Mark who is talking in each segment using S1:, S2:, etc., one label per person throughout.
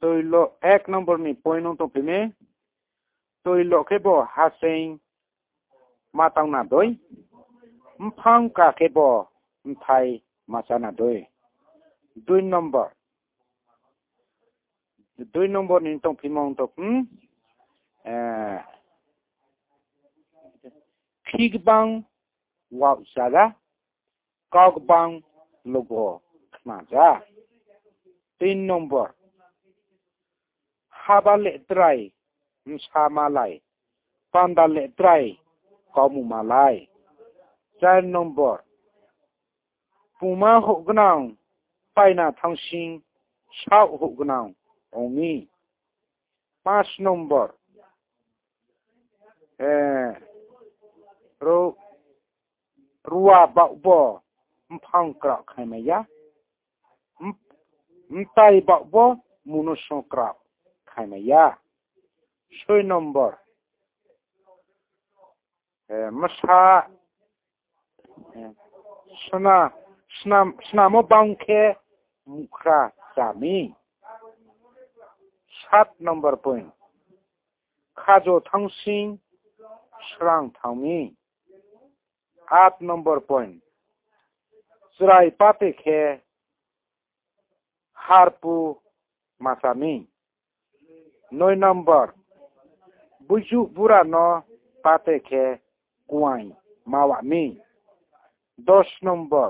S1: tôi lo ek number ni point nong to pime tôi lo ke bo ha sein ma tang na doi phang ka ke bo thai ma sa na doi 2 number ni tong pimong to pig bang wa saga kog bang logo ma ja 3 number haba le trai sa ma lai panda le trai ko mu ma lai 4 number puma ho gnang pai na thang sing sao ho gnang omi 5 number rua bạo bò phang kra khai ma ya tai bạo bò muno so kra khai ma ya 6 number masa sna mo bang khe mukha sami 7 number point khajo thangsing srang thami 8 number point srai pate khe harpu masami 9 number buju bura no pate khe kuai mawami 10 number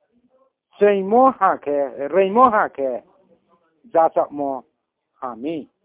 S1: reimo ha khe jata mo hami